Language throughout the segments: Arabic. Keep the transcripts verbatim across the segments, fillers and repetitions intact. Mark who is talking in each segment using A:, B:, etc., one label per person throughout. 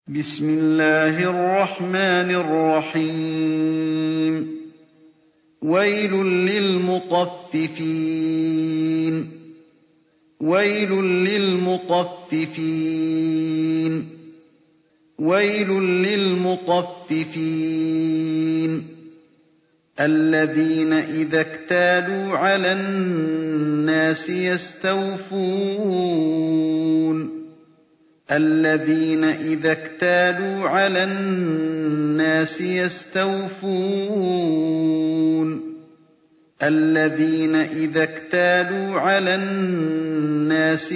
A: بسم الله الرحمن الرحيم ويل للمطففين ويل للمطففين ويل للمطففين الذين إذا اكتالوا على الناس يستوفون الذين إذا اكتالوا على الناس يستوفون الذين إذا اكتالوا على الناس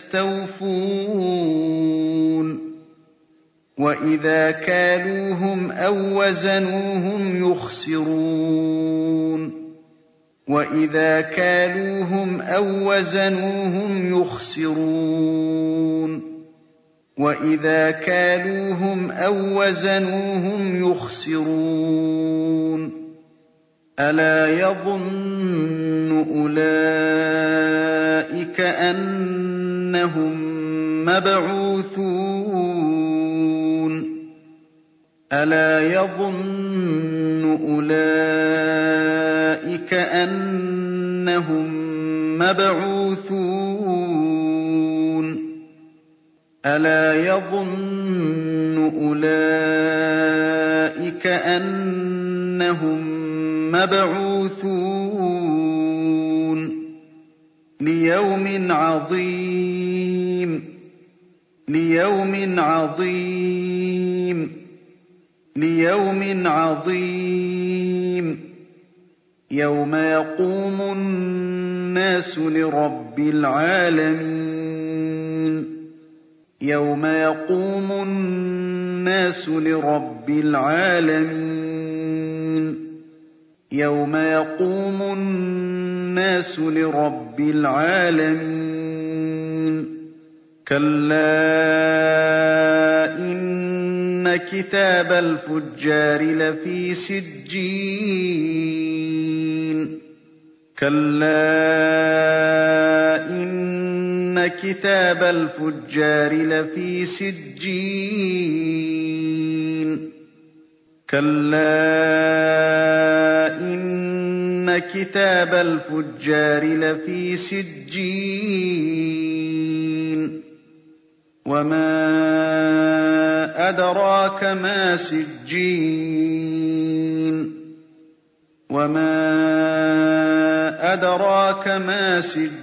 A: يستوفون وإذا كالوهم أو وزنوهم يخسرون وإذا كالوهم أو وزنوهم يخسرون وإذا كالوهم أو وزنوهم يخسرون ألا يظن أولئك أنهم مبعوثون ألا يظن أولئك أنهم مبعوثون ألا يظن أولئك أنهم مبعوثون ليوم عظيم ليوم عظيم ليوم عظيم يوم يقوم الناس لرب العالمين يوم يقوم الناس لرب العالمين يوم يقوم الناس لرب العالمين كلا إن كتاب الفجار لفي سجين كلا إن كتاب الفجار لفي سجين كلا إن كتاب الفجار لفي سجين وما أدراك ما سجين وما أدراك ما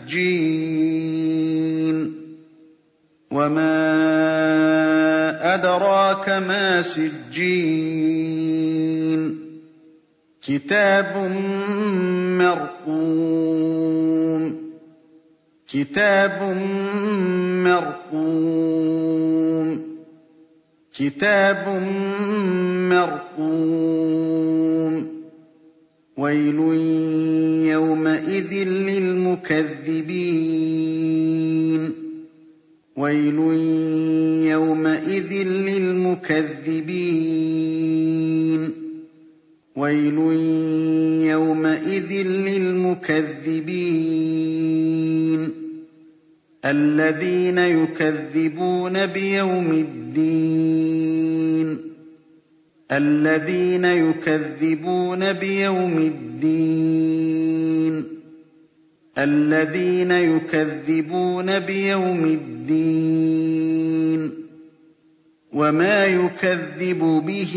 A: سجين وما أدراك ما سجين كتاب مرقوم كتاب مرقوم كتاب مرقوم ويل يومئذ للمكذبين ويل يومئذ للمكذبين ويل يومئذ للمكذبين الذين يكذبون بيوم الدين الذين يكذبون بيوم الدين الذين يكذبون بيوم الدين وما يكذب به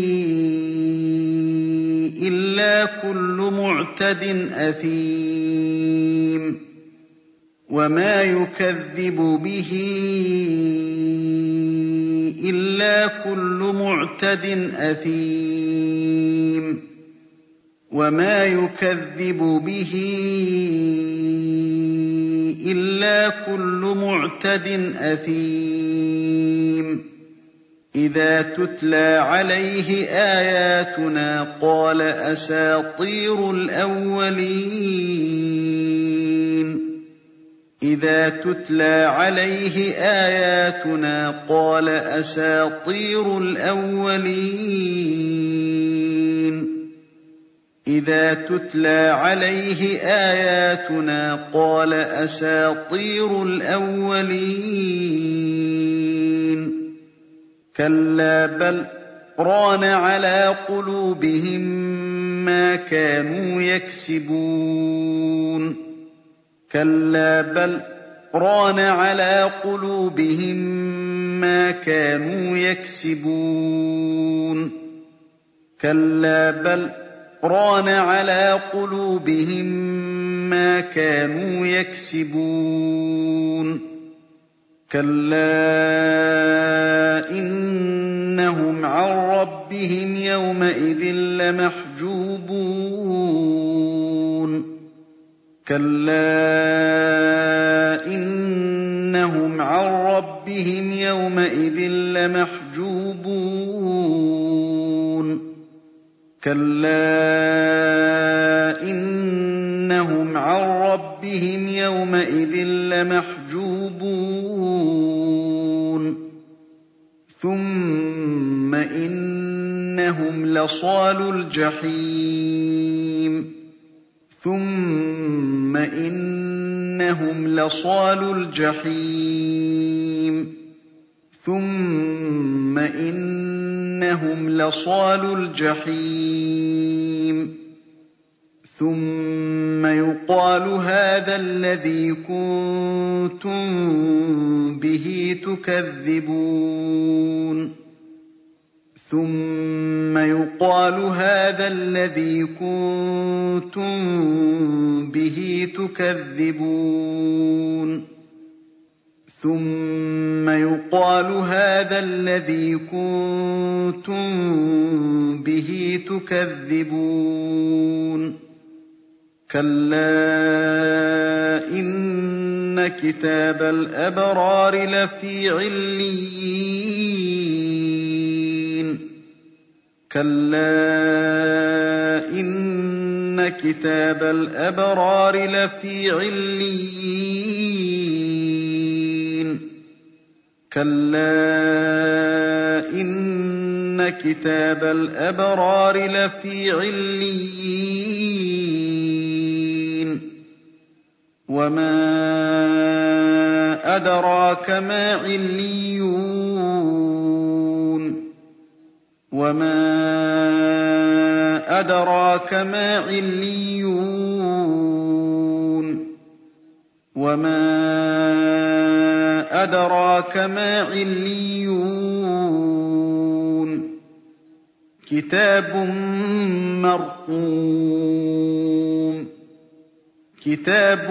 A: إلا كل معتد أثيم وما يكذب به إلا كل معتد أثيم وما يكذب به إلا كل معتد أثيم إذا تتلى عليه آياتنا قال أساطير الأولين إذا تتلى عليه آياتنا قال أساطير الأولين إذا تتلى عليه آياتنا قال أساطير الأولين كَلَّا بَلْ رَانَ عَلَىٰ قُلُوبِهِم مَّا كَانُوا يَكْسِبُونَ كَلَّا بَلْ رَانَ عَلَىٰ قُلُوبِهِم مَّا كَانُوا يَكْسِبُونَ كَلَّا بَلْ رَانَ عَلَىٰ قُلُوبِهِم مَّا كَانُوا يَكْسِبُونَ كَلَّا إِنَّهُمْ عَن رَّبِّهِمْ يَوْمَئِذٍ لَّمَحْجُوبُونَ كَلَّا إِنَّهُمْ عَن رَّبِّهِمْ يَوْمَئِذٍ لَّمَحْجُوبُونَ كَلَّا إِنَّهُمْ عَن رَّبِّهِمْ يَوْمَئِذٍ لَّمَحْجُوبُونَ ثُمَّ إِنَّهُمْ لَصَالُو الْجَحِيمِ ثُمَّ إِنَّهُمْ لَصَالُو الْجَحِيمِ ثُمَّ إِنَّهُمْ لَصَالُو الْجَحِيمِ ثُمَّ يُقَالُ هَٰذَا الَّذِي كُنتُم بِهِ تُكَذِّبُونَ ثُمَّ يُقَالُ هَٰذَا الَّذِي كُنتُم بِهِ تُكَذِّبُونَ ثُمَّ يُقَالُ هَٰذَا الَّذِي كُنتُم بِهِ تُكَذِّبُونَ كَلَّا إِنَّ كِتَابَ الْأَبْرَارِ لَفِي عِلِّيِّينَ كَلَّا إِنَّ كِتَابَ الْأَبْرَارِ لَفِي عِلِّيِّينَ كَلَّا إِنَّ كِتَابَ الْأَبْرَارِ لَفِي عِلِّيِّينَ وَمَا أَدْرَاكَ مَا عِلِّيُّونَ وَمَا أَدْرَاكَ مَا عِلِّيُّونَ وَمَا أَدْرَاكَ مَا عِلِّيُّونَ كِتَابٌ مَّرْقُومٌ كِتَابٌ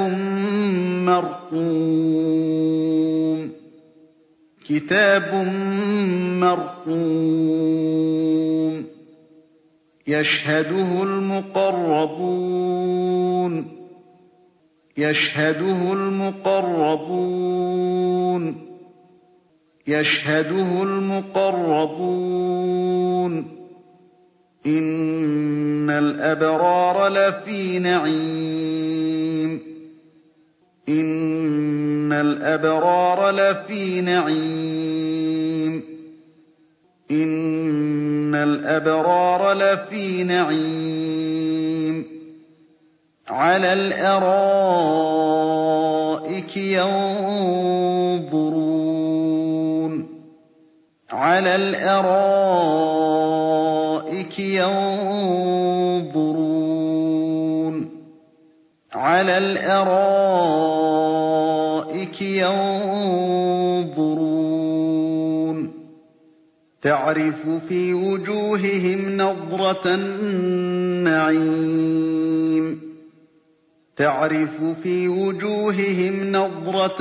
A: مَّرْقُومٌ كِتَابٌ مَّرْقُومٌ يَشْهَدُهُ الْمُقَرَّبُونَ يَشْهَدُهُ الْمُقَرَّبُونَ يَشْهَدُهُ الْمُقَرَّبُونَ إِنَّ الْأَبْرَارَ لَفِي نَعِيمٍ إِنَّ الْأَبْرَارَ لَفِي نَعِيمٍ إِنَّ الْأَبْرَارَ لَفِي نَعِيمٍ عَلَى الْأَرَائِكِ يَنظُرُونَ عَلَى الْأَرَائِكِ يَنظُرُونَ عَلَى الْأَرَائِكِ يَنظُرُونَ تَعْرِفُ فِي وُجُوهِهِمْ نَضْرَةَ النَّعِيمِ تَعْرِفُ فِي وُجُوهِهِمْ نَضْرَةَ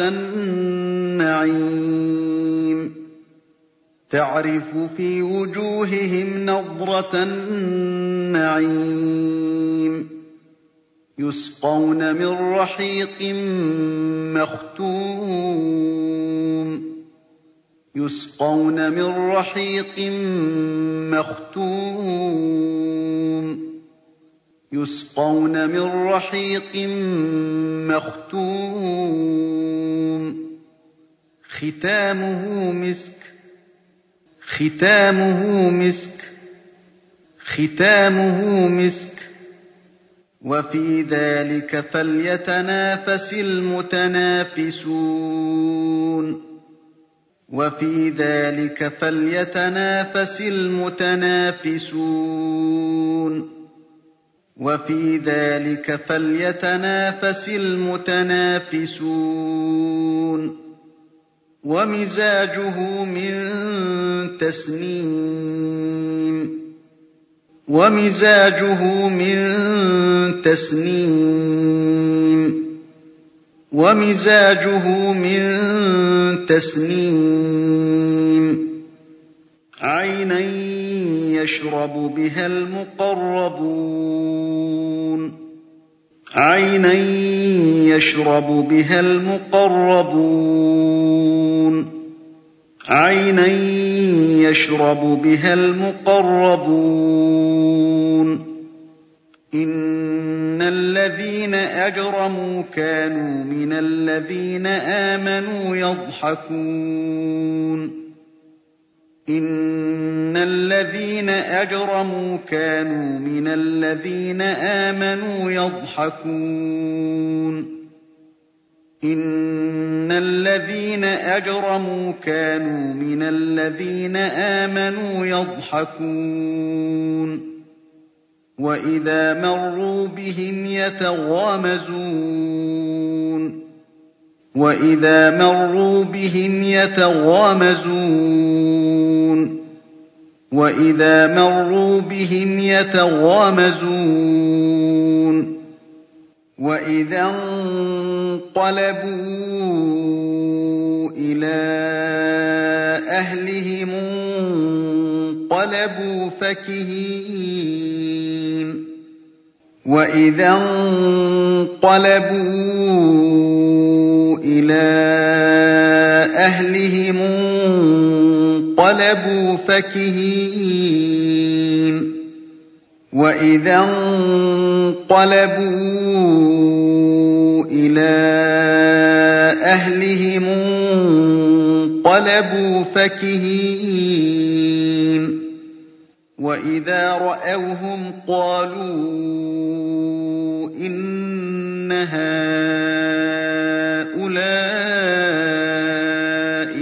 A: النَّعِيمِ تَعْرِفُ فِي وُجُوهِهِمْ نَضْرَةَ النَّعِيمِ يُسْقَوْنَ مِن رَّحِيقٍ مَّخْتُومٍ يُسْقَوْنَ مِن رَّحِيقٍ مَّخْتُومٍ يُسْقَوْنَ مِن رَّحِيقٍ مَّخْتُومٍ ختامه مسك ختامه مسك ختامه مسك وفي ذلك فليتنافس المتنافسون وفي ذلك فليتنافس المتنافسون وفي ذلك فليتنافس المتنافسون ومزاجه من تسنيم ومزاجه من تسنيم ومزاجه من تسنيم عينا يشرب بها المقربون عينا يشرب بها المقربون عينا يشرب بها المقربون إن الذين أجرموا كانوا من الذين آمنوا يضحكون إن الذين أجرموا كانوا من الذين آمنوا يضحكون إن الذين أجرموا كانوا من الذين آمنوا يضحكون وإذا مروا بهم يتغامزون وإذا مروا بهم يتغامزون وإذا مروا بهم يتغامزون وإذا انقلبوا إلى أهلهم انقلبوا فكهين وإذا انقلبوا إلى أهلهم انقلبوا فكهين وإذا انقلبوا إلى أهلهم انقلبوا فكهين وإذا رأوهم قالوا إن هؤلاء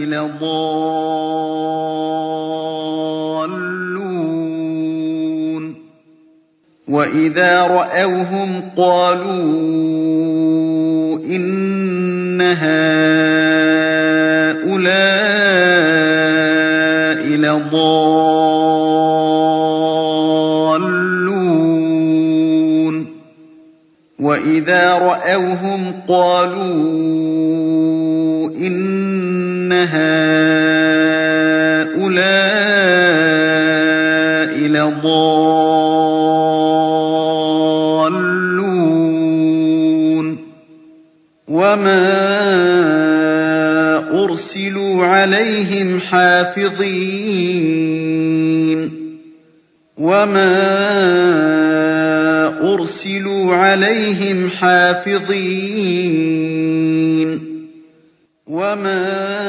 A: لضالون وإذا رأوهم قالوا إن هؤلاء لضالون وإذا رأوهم قالوا إن هؤلاء لضالون وما أرسلوا عليهم حافظين وما أرسلوا عليهم حافظين وما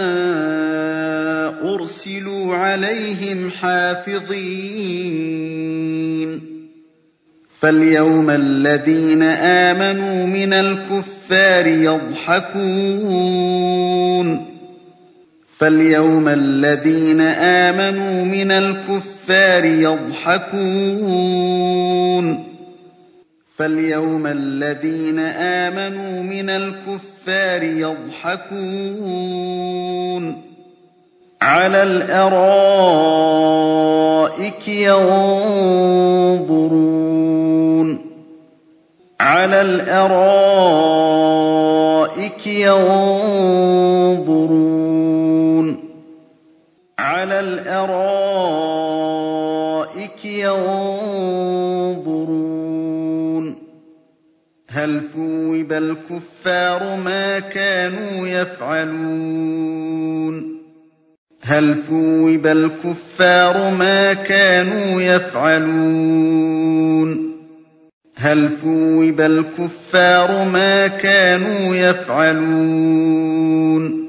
A: أرسلوا عليهم حافظين فاليوم الذين آمنوا من الكفار يضحكون فاليوم الذين آمنوا من الكفار يضحكون فاليوم الذين آمنوا من الكفار يضحكون على الأرائك ينظرون على الأرائك ينظرون على الأرائك ينظرون هل ثوب الكفار ما كانوا يفعلون هل ثوب الكفار ما كانوا يفعلون هل ثوب الكفار ما كانوا يفعلون